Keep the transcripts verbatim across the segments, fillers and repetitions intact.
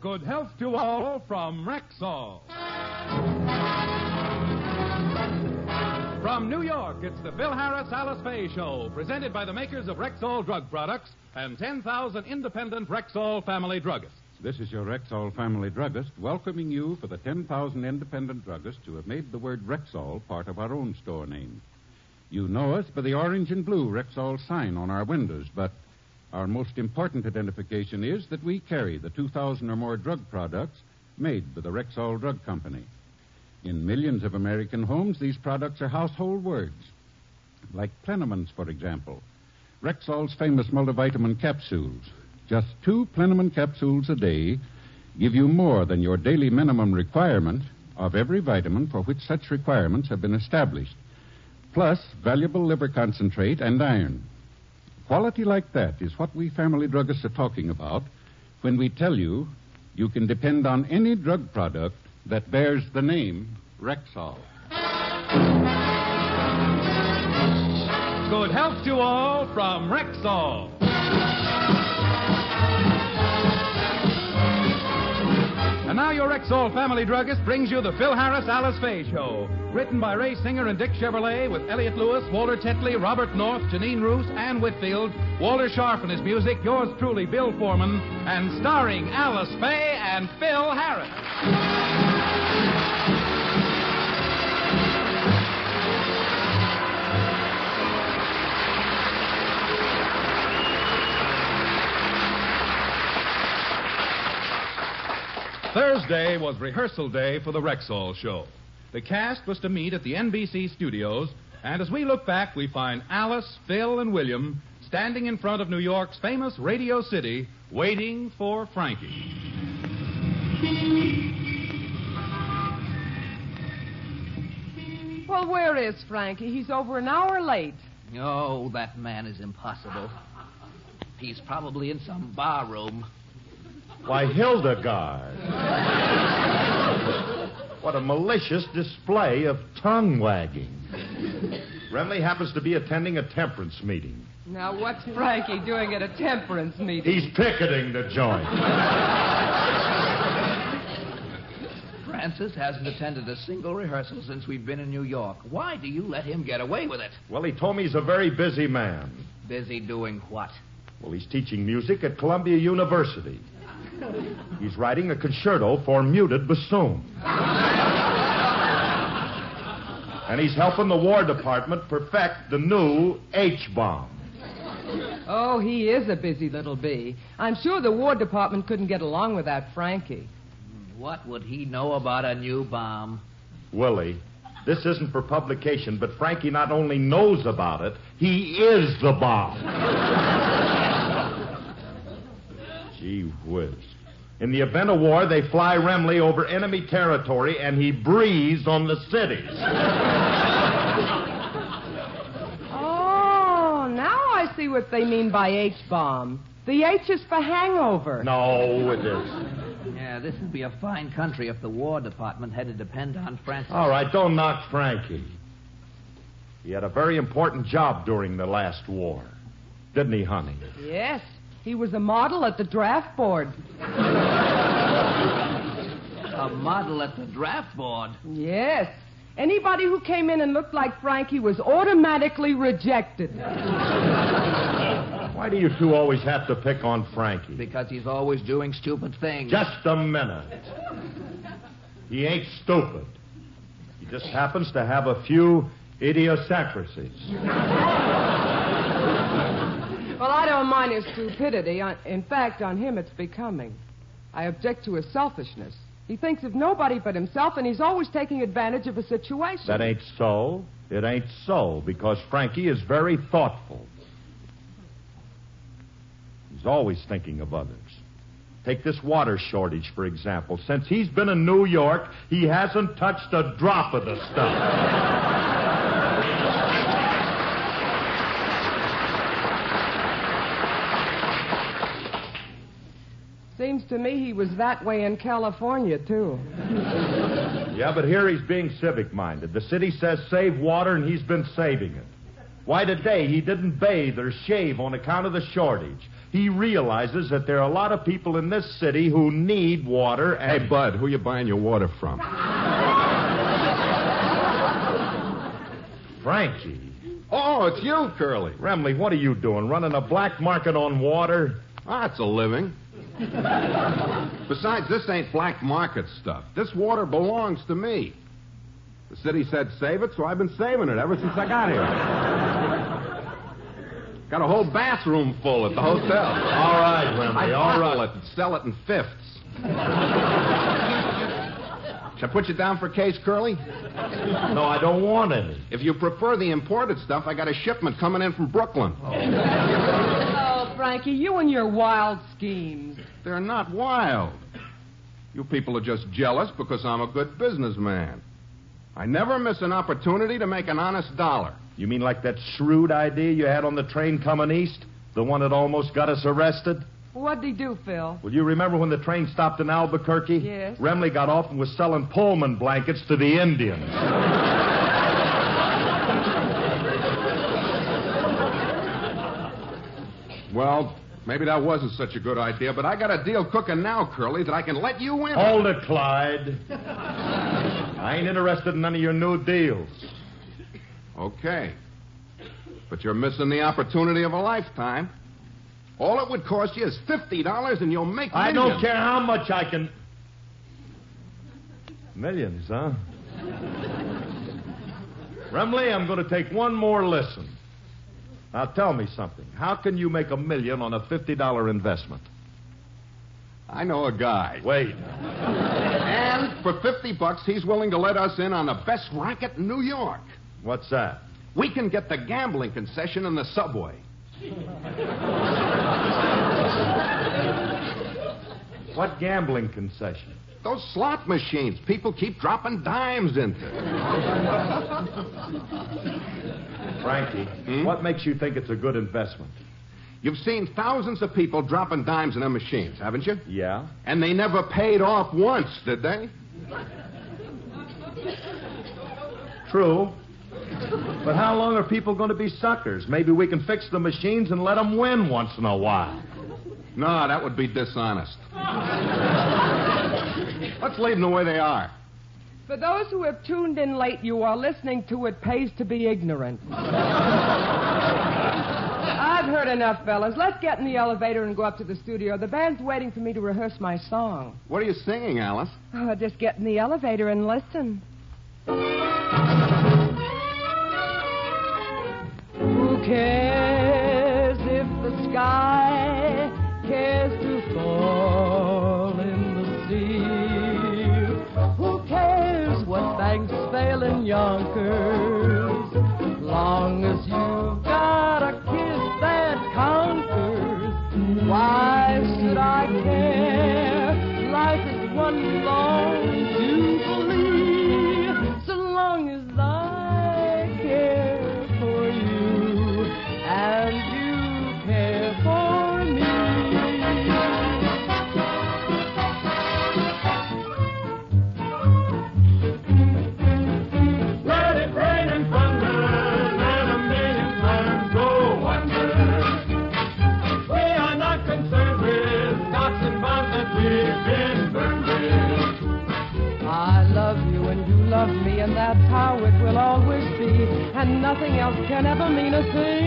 Good health to all from Rexall. From New York, it's the Phil Harris Alice Faye Show, presented by the makers of Rexall drug products and ten thousand independent Rexall family druggists. This is your Rexall family druggist welcoming you for the ten thousand independent druggists who have made the word Rexall part of our own store name. You know us by the orange and blue Rexall sign on our windows, but our most important identification is that we carry the two thousand or more drug products made by the Rexall Drug Company. In millions of American homes, these products are household words, like Plenamins, for example. Rexall's famous multivitamin capsules. Just two Plenamon capsules a day give you more than your daily minimum requirement of every vitamin for which such requirements have been established, plus valuable liver concentrate and iron. Quality like that is what we family druggists are talking about when we tell you you can depend on any drug product that bears the name Rexall. Good health to all from Rexall. And now your Rexall family druggist brings you the Phil Harris Alice Faye Show. Written by Ray Singer and Dick Chevrolet with Elliot Lewis, Walter Tetley, Robert North, Janine Roos, Ann Whitfield, Walter Sharp and his music, yours truly, Bill Foreman, and starring Alice Faye and Phil Harris. Thursday was rehearsal day for the Rexall show. The cast was to meet at the N B C studios, and as we look back, we find Alice, Phil, and William standing in front of New York's famous Radio City, waiting for Frankie. Well, where is Frankie? He's over an hour late. Oh, that man is impossible. He's probably in some bar room. Why, Hildegard. What a malicious display of tongue wagging. Remley happens to be attending a temperance meeting. Now, what's Frankie doing at a temperance meeting? He's picketing the joint. Francis hasn't attended a single rehearsal since we've been in New York. Why do you let him get away with it? Well, he told me he's a very busy man. Busy doing what? Well, he's teaching music at Columbia University. He's writing a concerto for muted bassoon. And he's helping the War Department perfect the new H-bomb. Oh, he is a busy little bee. I'm sure the War Department couldn't get along without Frankie. What would he know about a new bomb? Willie, this isn't for publication, but Frankie not only knows about it, he is the bomb. Gee whiz. In the event of war, they fly Remley over enemy territory, and he breathes on the cities. Oh, now I see what they mean by H-bomb. The H is for hangover. No, it isn't. Yeah, this would be a fine country if the War Department had to depend on Francis. All right, don't knock Frankie. He had a very important job during the last war. Didn't he, honey? Yes. He was a model at the draft board. A model at the draft board? Yes. Anybody who came in and looked like Frankie was automatically rejected. Why do you two always have to pick on Frankie? Because he's always doing stupid things. Just a minute. He ain't stupid. He just happens to have a few idiosyncrasies. Well, I don't mind his stupidity. In fact, on him it's becoming. I object to his selfishness. He thinks of nobody but himself, and he's always taking advantage of a situation. That ain't so. It ain't so, because Frankie is very thoughtful. He's always thinking of others. Take this water shortage, for example. Since he's been in New York, he hasn't touched a drop of the stuff. Seems to me he was that way in California, too. Yeah, but here he's being civic-minded. The city says save water, and he's been saving it. Why, today he didn't bathe or shave on account of the shortage. He realizes that there are a lot of people in this city who need water and... Hey, Bud, who you buying your water from? Frankie. Oh, it's you, Curly. Remley, what are you doing? Running a black market on water? Ah, it's a living. Besides, this ain't black market stuff. This water belongs to me. The city said save it, so I've been saving it ever since I got here. Got a whole bathroom full at the hotel. All right, Remley, I all bottle right. it and sell it in fifths. Shall I put you down for a case, Curly? No, I don't want any. If you prefer the imported stuff, I got a shipment coming in from Brooklyn. Oh, Frankie, you and your wild schemes. They're not wild. You people are just jealous because I'm a good businessman. I never miss an opportunity to make an honest dollar. You mean like that shrewd idea you had on the train coming east? The one that almost got us arrested? What'd he do, Phil? Well, you remember when the train stopped in Albuquerque? Yes. Remley got off and was selling Pullman blankets to the Indians. Well, maybe that wasn't such a good idea, but I got a deal cooking now, Curly, that I can let you in. Hold it, Clyde. I ain't interested in none of your new deals. Okay. But you're missing the opportunity of a lifetime. All it would cost you is fifty dollars and you'll make I millions. don't care how much I can... Millions, huh? Remley, I'm going to take one more listen. Now, tell me something. How can you make a million on a fifty dollar investment? I know a guy. Wait. And for fifty bucks, he's willing to let us in on the best racket in New York. What's that? We can get the gambling concession in the subway. What gambling concession? Those slot machines people keep dropping dimes into. Frankie, Hmm? what makes you think it's a good investment? You've seen thousands of people dropping dimes in their machines, haven't you? Yeah? And they never paid off once, did they? True. But how long are people going to be suckers? Maybe we can fix the machines and let them win once in a while. No, that would be dishonest. Let's leave them the way they are. For those who have tuned in late, you are listening to It Pays to Be Ignorant. I've heard enough, fellas. Let's get in the elevator and go up to the studio. The band's waiting for me to rehearse my song. What are you singing, Alice? Oh, just get in the elevator and listen. Who cares if the sky cares to fall in the sea? Who cares what banks fail in Yonkers? Long as you've got a kiss that conquers, why should I care? Life is one long jubilee, so long as I care for you and you care for me. Let it rain and thunder, let a million times go under. We are not concerned with knots and bombs that we've been burned with. I love you and you love me, and that's how it will always be, and nothing else can ever mean a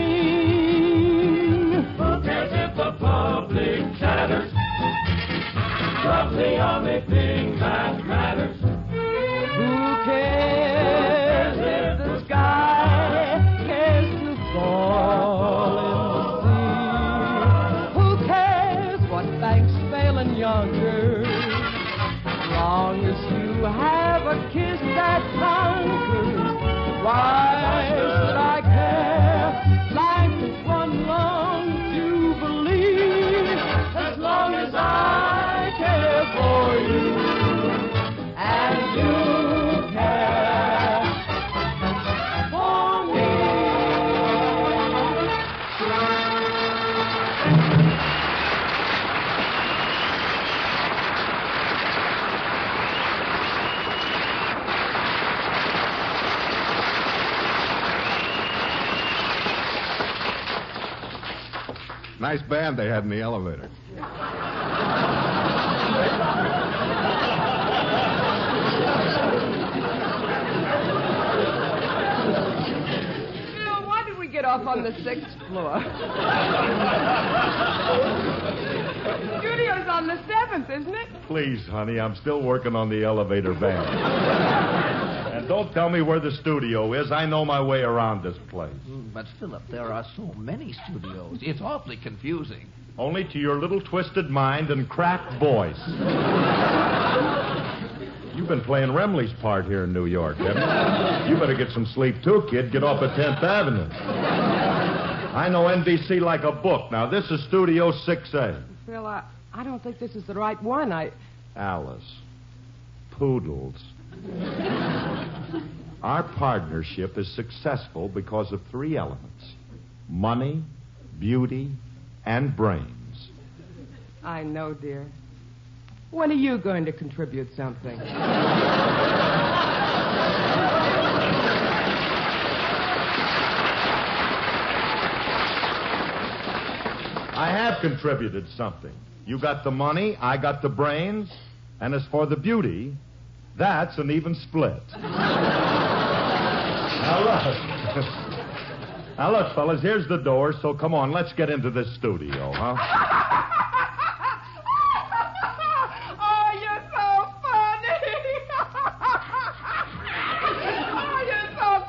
thing. Who cares if the public chatters? Love's the only thing that matters. Who cares if the sky cares to fall in the sea? Who cares what banks fail in Yonkers? Long as you have a kiss that conquers, why should I care? Life is one long jubilee, as long as I care for you and you care for me. Nice band they had in the elevator. Bill, why did we get off on the sixth floor? Studio's on the seventh, isn't it? Please, honey, I'm still working on the elevator band. And don't tell me where the studio is. I know my way around this place. Mm, But, Philip, there are so many studios. It's awfully confusing. Only to your little twisted mind and cracked voice. You've been playing Remley's part here in New York, haven't you? You better get some sleep, too, kid. Get off at tenth Avenue. I know N B C like a book. Now, this is Studio six A. Bill, I, I don't think this is the right one. I... Alice. Poodles. Our partnership is successful because of three elements. Money, beauty, and brains. I know, dear. When are you going to contribute something? I have contributed something. You got the money, I got the brains, and as for the beauty, that's an even split. Now look. Now look, fellas, here's the door, so come on, let's get into this studio, huh? Oh, you're so funny. Oh, you're so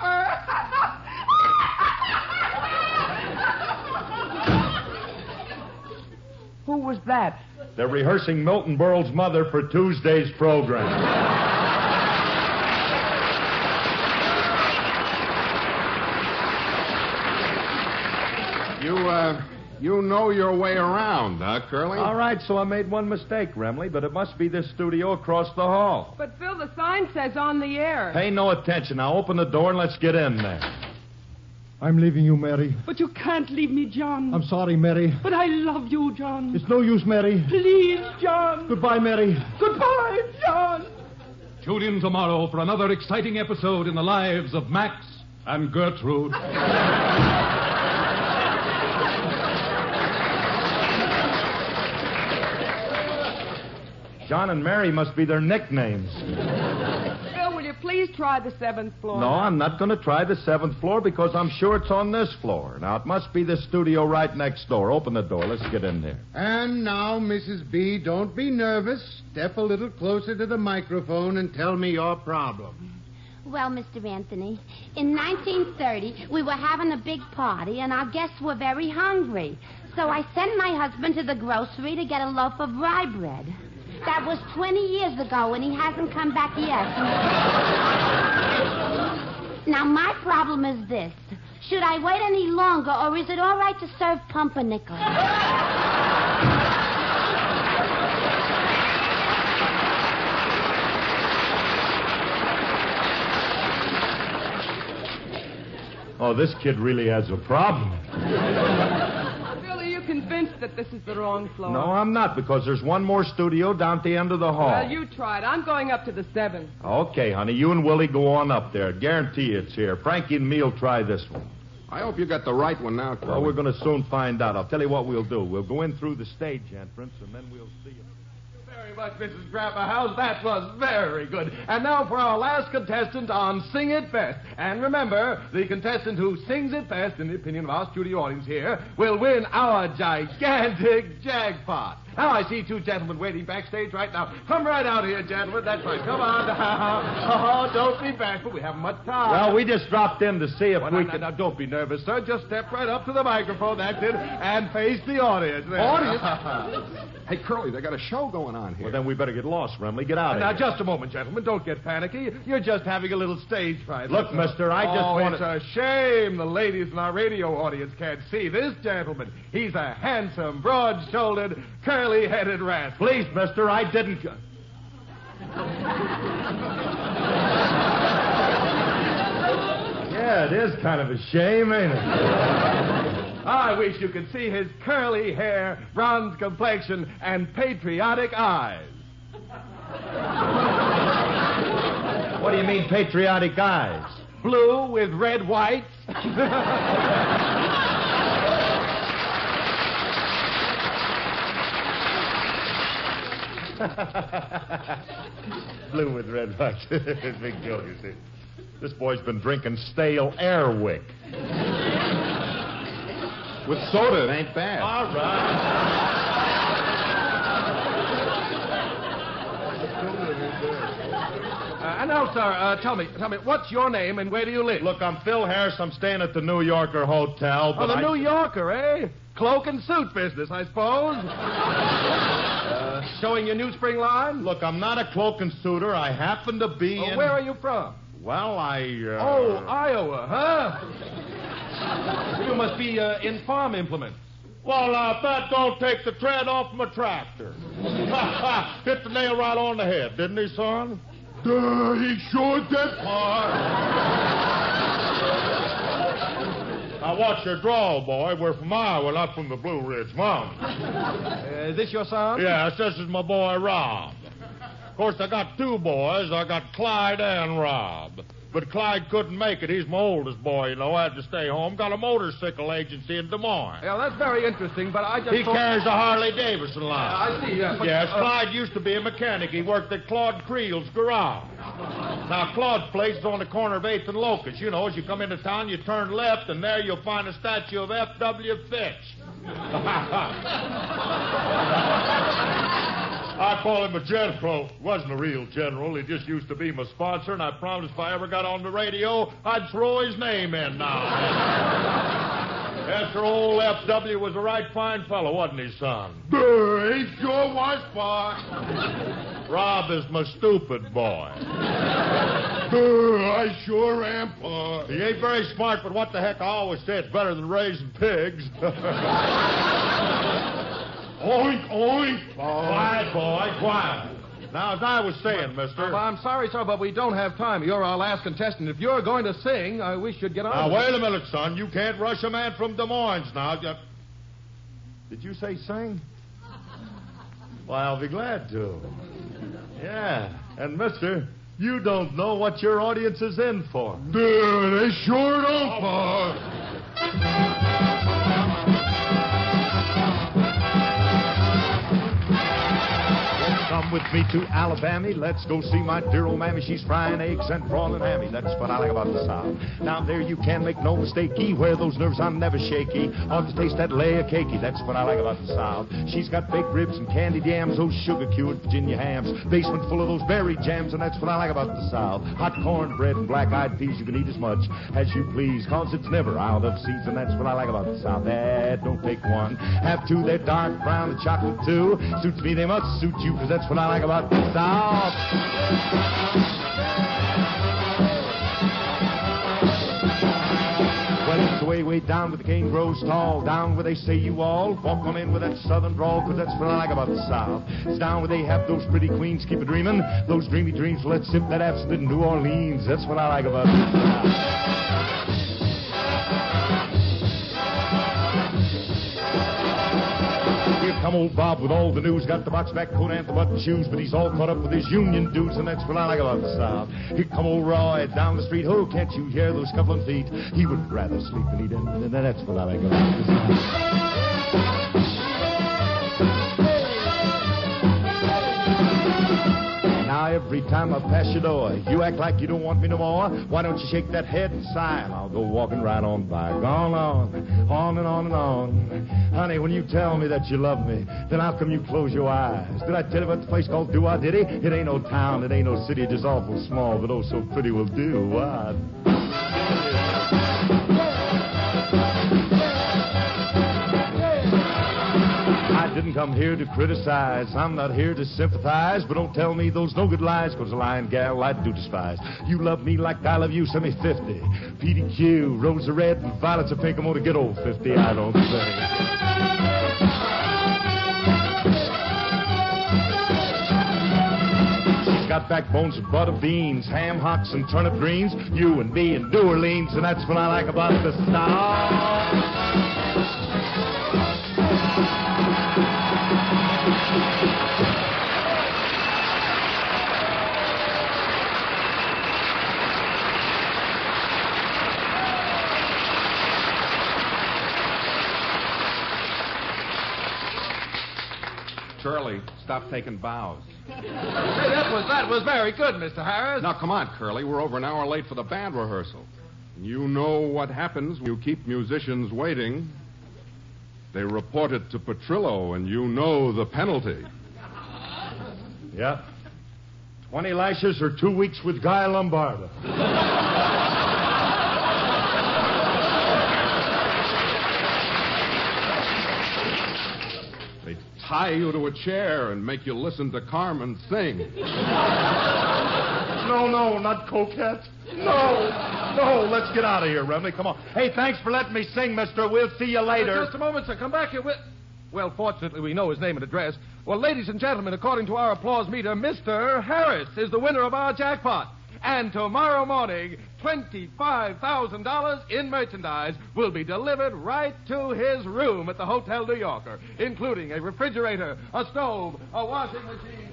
clever. Who was that? They're rehearsing Milton Berle's mother for Tuesday's program. You, uh, you know your way around, huh, Curly? All right, so I made one mistake, Remley, but it must be this studio across the hall. But, Phil, the sign says on the air. Pay no attention. Now open the door and let's get in there. I'm leaving you, Mary. But you can't leave me, John. I'm sorry, Mary. But I love you, John. It's no use, Mary. Please, John. Goodbye, Mary. Goodbye, John. Tune in tomorrow for another exciting episode in the lives of Max and Gertrude. John and Mary must be their nicknames. Bill, will you please try the seventh floor? No, I'm not going to try the seventh floor because I'm sure it's on this floor. Now, it must be the studio right next door. Open the door. Let's get in there. And now, Missus B, don't be nervous. Step a little closer to the microphone and tell me your problem. Well, Mister Anthony, in nineteen thirty, we were having a big party, and our guests were very hungry. So I sent my husband to the grocery to get a loaf of rye bread. That was twenty years ago, and he hasn't come back yet. Now, my problem is this. Should I wait any longer, or is it all right to serve pumpernickel? Oh, this kid really has a problem. Bill, are you convinced that this is the wrong floor? No, I'm not, because there's one more studio down at the end of the hall. Well, you tried. I'm going up to the seventh. Okay, honey, you and Willie go on up there. Guarantee it's here. Frankie and me'll try this one. I hope you got the right one now, Curly. Well, we're going to soon find out. I'll tell you what we'll do. We'll go in through the stage entrance, and then we'll see you. Very much, Missus Grapperhouse. That was very good. And now for our last contestant on Sing It Best. And remember, the contestant who sings it best, in the opinion of our studio audience here, will win our gigantic jackpot. Now, I see two gentlemen waiting backstage right now. Come right out here, gentlemen. That's right. Come on. Oh, don't be bashful. We haven't much time. Well, we just dropped in to see if well, we now, could... now, don't be nervous, sir. Just step right up to the microphone. That's it. And face the audience. There. Audience? Hey, Curly, they got a show going on here. Well, then we better get lost, Remley. Get out of now, here. Now, just a moment, gentlemen. Don't get panicky. You're just having a little stage fright. Look, mister, I just oh, want it's a shame the ladies in our radio audience can't see this gentleman. He's a handsome, broad-shouldered, curly-headed rat. Please, mister, I didn't... Yeah, it is kind of a shame, ain't it? I wish you could see his curly hair, bronze complexion, and patriotic eyes. What do you mean, patriotic eyes? Blue with red whites. Blue with red rocks. Big joke, you see. This boy's been drinking stale Airwick. With soda, it ain't bad. All right. Uh, and now, sir, uh, tell me, tell me, what's your name and where do you live? Look, I'm Phil Harris. I'm staying at the New Yorker Hotel. Oh, But the I... New Yorker, eh? Cloak and suit business, I suppose. uh, showing your new spring line? Look, I'm not a cloak and suitor. I happen to be Oh, in... where are you from? Well, I... Uh... Oh, Iowa, huh? You must be uh, in farm implements. Well, uh, that don't take the tread off my tractor. Hit the nail right on the head, didn't he, son? Duh, he sure did, Pa. Now, watch your drawl, boy. We're from Iowa, not from the Blue Ridge Mountains. Uh, is this your son? Yes, this is my boy, Rob. Of course, I got two boys. I got Clyde and Rob. But Clyde couldn't make it. He's my oldest boy, you know. I had to stay home. Got a motorcycle agency in Des Moines. Yeah, that's very interesting, but I just He thought... carries a Harley-Davidson line. Uh, I see, yeah. But, Yes, uh, Clyde used to be a mechanic. He worked at Claude Creel's garage. Now, Claude's place is on the corner of eighth and Locust. You know, as you come into town, you turn left, and there you'll find a statue of F W Fitch. I call him a general. Wasn't a real general. He just used to be my sponsor, and I promised if I ever got on the radio, I'd throw his name in now. After old F W was a right fine fellow, wasn't he, son? He sure was, Pa. Rob is my stupid boy. I sure am, Pa. He ain't very smart, but what the heck, I always say it's better than raising pigs. Oink, oink. Quiet, boy, quiet. Now, as I was saying, mister... Well, I'm sorry, sir, but we don't have time. You're our last contestant. If you're going to sing, uh, we should get on. Now, with wait it. a minute, son. You can't rush a man from Des Moines now. You- Did you say sing? Well, I'll be glad to. Yeah. And, mister, you don't know what your audience is in for. They sure don't, Pa. Come with me to Alabama. Let's go see my dear old mammy. She's frying eggs and prawning hammy. That's what I like about the South. Now there you can make no mistakey. Where those nerves I'm never shaky. Ought to taste that layer cakey. That's what I like about the South. She's got baked ribs and candied yams. Those sugar-cured Virginia hams. Basement full of those berry jams. And that's what I like about the South. Hot cornbread and black-eyed peas. You can eat as much as you please. Cause it's never out of season. That's what I like about the South. That don't take one. Have two. They're dark brown and chocolate too. Suits me, they must suit you. Cause that's what I like about the South. Well, it's way, way down where the cane grows tall. Down where they say you all walk on in with that southern drawl, cause that's what I like about the South. It's down where they have those pretty queens keep a dreaming. Those dreamy dreams, let's sip that absinthe in New Orleans. That's what I like about the South. Here come old Bob with all the news. Got the box back coat and the button shoes, but he's all caught up with his union dudes, and that's what I like about the South. Here come old Roy down the street. Oh, can't you hear those scuffling feet? He would rather sleep than eat, and that's what I like about the South. Now every time I pass your door, you act like you don't want me no more. Why don't you shake that head and sigh, and I'll go walking right on by. Gone on, on and on and on. Honey, when you tell me that you love me, then how come you close your eyes? Did I tell you about the place called Do-I-Diddy? It ain't no town, it ain't no city, just awful small, but oh so pretty will do. Why? I didn't come here to criticize. I'm not here to sympathize. But don't tell me those no good lies, cause a lying gal I do despise. You love me like I love you, send me fifty. P D Q, roses are red and violets are pink. I'm gonna get old fifty, I don't say. Got backbones and butter beans, ham hocks and turnip greens. You and me and New Orleans, and that's what I like about the South. Curly, stop taking bows. Hey, that was that was very good, Mister Harris. Now, come on, Curly. We're over an hour late for the band rehearsal. You know what happens when you keep musicians waiting. They report it to Petrillo, and you know the penalty. Yep. Twenty lashes or two weeks with Guy Lombardo. They tie you to a chair and make you listen to Carmen sing. No, no, not coquette. No, no, let's get out of here, Remley. Come on. Hey, thanks for letting me sing, mister. We'll see you later. Uh, just a moment, sir. Come back here with... Well, fortunately, we know his name and address. Well, ladies and gentlemen, according to our applause meter, Mister Harris is the winner of our jackpot. And tomorrow morning, twenty-five thousand dollars in merchandise will be delivered right to his room at the Hotel New Yorker, including a refrigerator, a stove, a washing machine.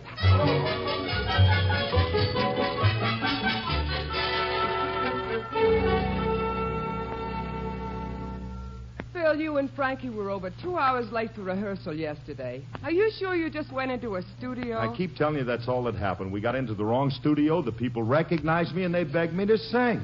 Phil, you and Frankie were over two hours late for rehearsal yesterday. Are you sure you just went into a studio? I keep telling you that's all that happened. We got into the wrong studio, the people recognized me, and they begged me to sing.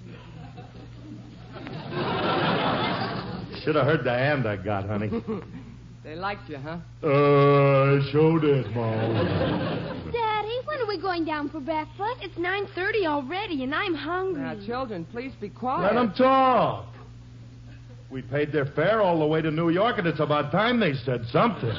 Should have heard the hand I got, honey. They liked you, huh? Uh, I sure did, Mom. Daddy, when are we going down for breakfast? It's nine thirty already, and I'm hungry. Now, children, please be quiet. Let them talk. We paid their fare all the way to New York, and it's about time they said something.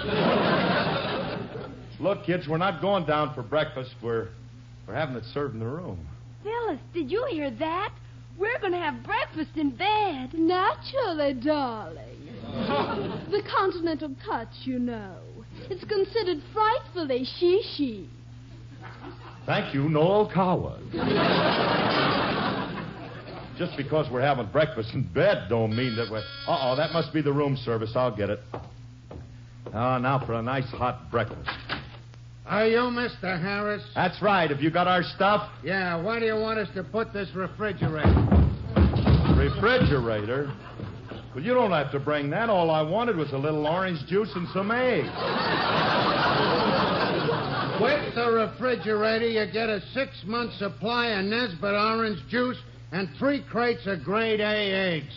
Look, kids, we're not going down for breakfast. We're, we're having it served in the room. Phyllis, did you hear that? We're going to have breakfast in bed. Naturally, darling. The continental touch, you know. It's considered frightfully she-she. Thank you, Noel Coward. Just because we're having breakfast in bed don't mean that we're... Uh-oh, that must be the room service. I'll get it. Ah, now for a nice hot breakfast. Are you Mister Harris? That's right. Have you got our stuff? Yeah, why do you want us to put this refrigerator? Refrigerator? Well, you don't have to bring that. All I wanted was a little orange juice and some eggs. With the refrigerator, you get a six-month supply of Nesbitt orange juice and three crates of grade A eggs.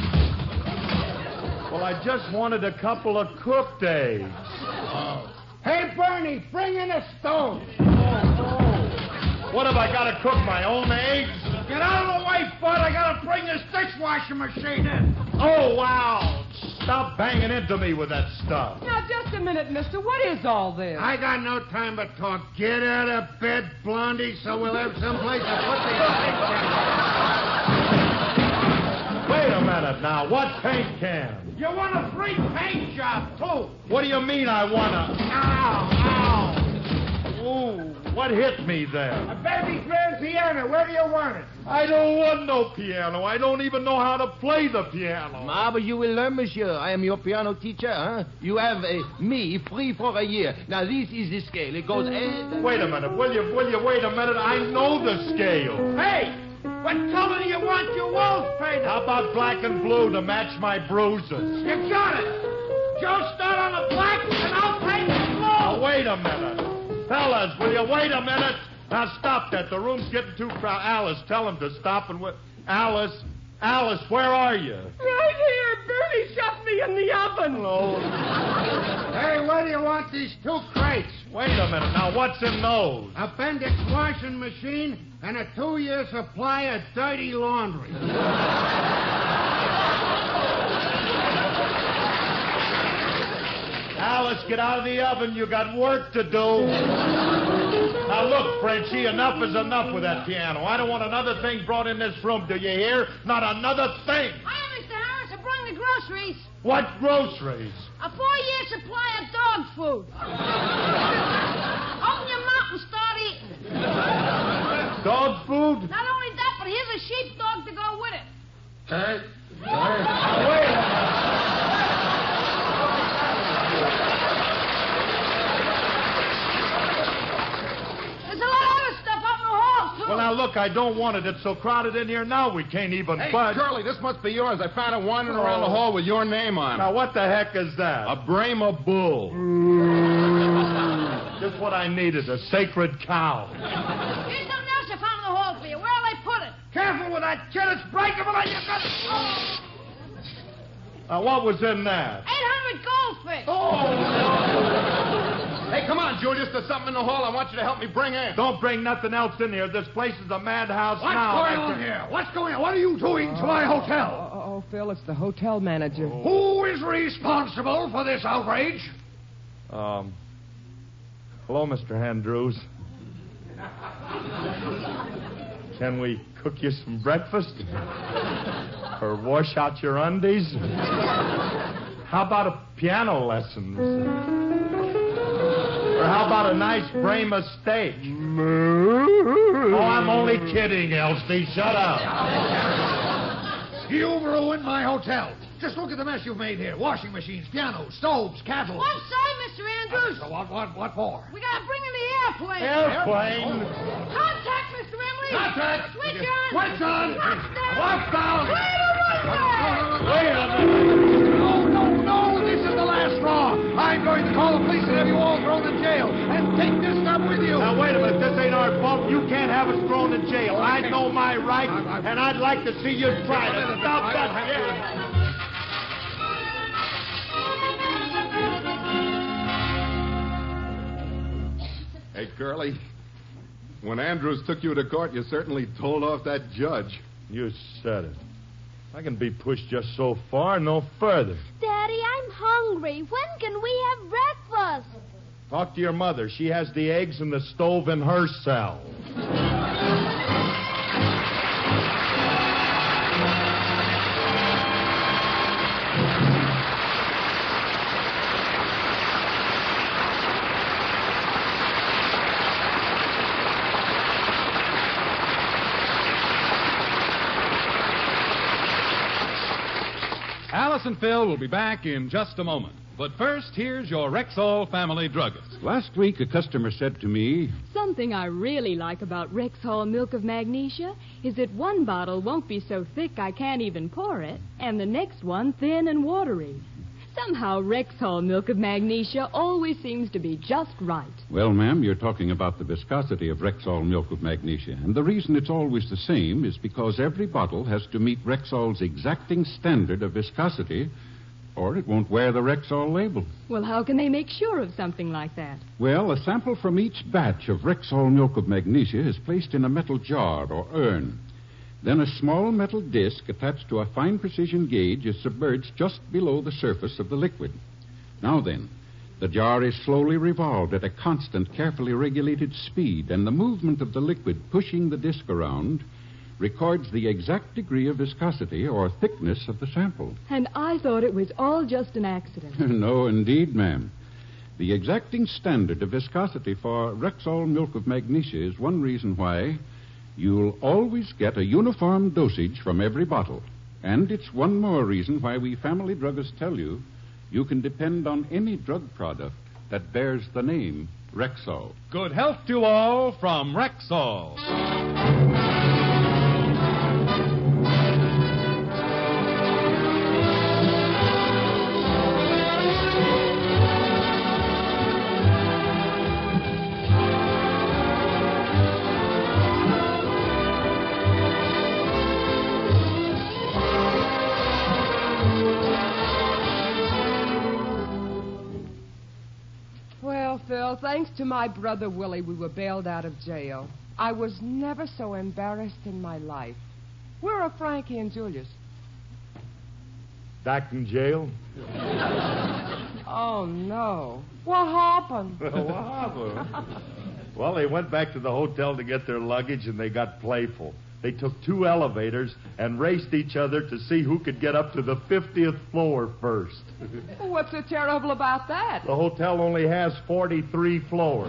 Well, I just wanted a couple of cooked eggs. Oh. Hey, Bernie, bring in a stove. Oh, oh. What, have I got to cook my own eggs? Get out of the way, Bud. I got to bring this dishwasher machine in. Oh, wow. Stop banging into me with that stuff. Now, just a minute, mister. What is all this? I got no time to talk. Get out of bed, Blondie, so we'll have someplace to put these eggs in. Wait a minute now. What paint can? You want a free paint job, too. What do you mean I want a... Ow, ow. Ooh, what hit me there? A baby grand piano. Where do you want it? I don't want no piano. I don't even know how to play the piano. Ah, but you will learn, monsieur. I am your piano teacher, huh? You have uh, me free for a year. Now, this is the scale. It goes... Uh, wait a minute. Will you, will you wait a minute? I know the scale. Hey! What color do you want your walls painted? How about black and blue to match my bruises? You got it. Joe, start on the black, and I'll paint the blue. Now, wait a minute. Fellas, will you wait a minute? Now, stop that. The room's getting too crowded. Alice, tell him to stop and... Wi- Alice, Alice, where are you? Right here. Bernie shut me in the oven. Oh. Hey, where do you want these two crates? Wait a minute. Now, what's in those? Appendix washing machine and a two-year supply of dirty laundry. Alice, get out of the oven. You got work to do. Now, look, Frenchie, enough is enough with that piano. I don't want another thing brought in this room. Do you hear? Not another thing. Hiya, Mister Harris. I brought the groceries. What groceries? A four-year supply of dog food. Open your mouth and start eating. Dog food? Not only that, but here's a sheepdog to go with it. Hey. Now, wait a minute. There's a lot of other stuff up in the hall, too. Well, now, look, I don't want it. It's so crowded in here now we can't even Hey, budge. Curly, this must be yours. I found it wandering Oh. around the hall with your name on it. Now, what the heck is that? A Brahma bull. what I needed, a sacred cow. Here's something else you found in the hall for you. Where'll they put it? Careful with that kid. It's breakable and you got it. Oh. Uh, what was in there? eight hundred goldfish. Oh! Hey, come on, Julius. There's something in the hall I want you to help me bring in. Don't bring nothing else in here. This place is a madhouse What's now. going on here? What's going on? What are you doing to my hotel? Oh, oh, Phil, it's the hotel manager. Who is responsible for this outrage? Um, hello, Mister Andrews. Can we cook you some breakfast? Or wash out your undies? How about a piano lesson? Or how about a nice Brahma steak? Oh, I'm only kidding, Elsie. Shut up. You've ruined my hotel. Just look at the mess you've made here. Washing machines, pianos, stoves, cattle. One side, Mister Andrews. So what, what, what for? We gotta bring in the airplane. Airplane? Contact, Mister Emily. Contact. Switch on. Switch on. Lock down. Lock down. Wait a minute. Wait a minute. No, no, no. This is the last straw. I'm going to call the police and have you all thrown in jail. And take this stuff with you. Now, wait a minute. This ain't our fault. You can't have us thrown in jail. I know my rights, and I'd like to see you try to stop that. Hey, Curly, when Andrews took you to court, you certainly told off that judge. You said it. I can be pushed just so far, no further. Daddy, I'm hungry. When can we have breakfast? Talk to your mother. She has the eggs in the stove in her cell. Alice and Phil will be back in just a moment. But first, here's your Rexall family druggist. Last week, a customer said to me, something I really like about Rexall Milk of Magnesia is that one bottle won't be so thick I can't even pour it, and the next one thin and watery. Somehow, Rexall Milk of Magnesia always seems to be just right. Well, ma'am, you're talking about the viscosity of Rexall Milk of Magnesia. And the reason it's always the same is because every bottle has to meet Rexall's exacting standard of viscosity, or it won't wear the Rexall label. Well, how can they make sure of something like that? Well, a sample from each batch of Rexall Milk of Magnesia is placed in a metal jar or urn. Then a small metal disc attached to a fine precision gauge is submerged just below the surface of the liquid. Now then, the jar is slowly revolved at a constant, carefully regulated speed, and the movement of the liquid pushing the disc around records the exact degree of viscosity or thickness of the sample. And I thought it was all just an accident. No, indeed, ma'am. The exacting standard of viscosity for Rexall Milk of Magnesia is one reason why you'll always get a uniform dosage from every bottle. And it's one more reason why we family druggists tell you you can depend on any drug product that bears the name Rexall. Good health to all from Rexall. Phil, thanks to my brother Willie, we were bailed out of jail. I was never so embarrassed in my life. Where are Frankie and Julius? Back in jail? Oh, no. What happened? What happened? Well, they went back to the hotel to get their luggage, and they got playful. They took two elevators and raced each other to see who could get up to the fiftieth floor first. What's so terrible about that? The hotel only has forty-three floors.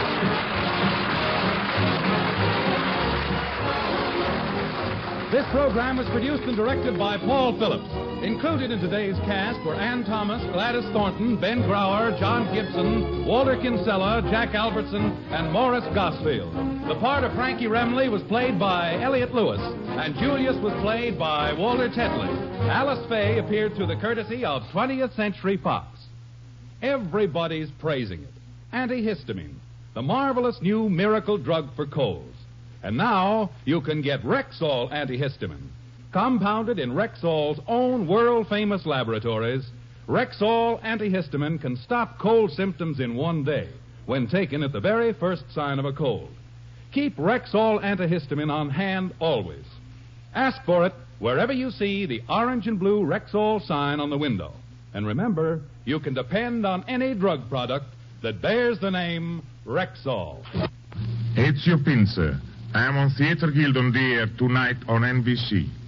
This program program was produced and directed by Paul Phillips. Included in today's cast were Ann Thomas, Gladys Thornton, Ben Grauer, John Gibson, Walter Kinsella, Jack Albertson, and Morris Gosfield. The part of Frankie Remley was played by Elliot Lewis, and Julius was played by Walter Tetley. Alice Faye appeared through the courtesy of twentieth Century Fox. Everybody's praising it. Antihistamine, the marvelous new miracle drug for colds. And now you can get Rexall antihistamine. Compounded in Rexall's own world-famous laboratories, Rexall antihistamine can stop cold symptoms in one day when taken at the very first sign of a cold. Keep Rexall antihistamine on hand always. Ask for it wherever you see the orange and blue Rexall sign on the window. And remember, you can depend on any drug product that bears the name Rexall. Ezio Pincer. I am on Theater Guild on the air tonight on N B C.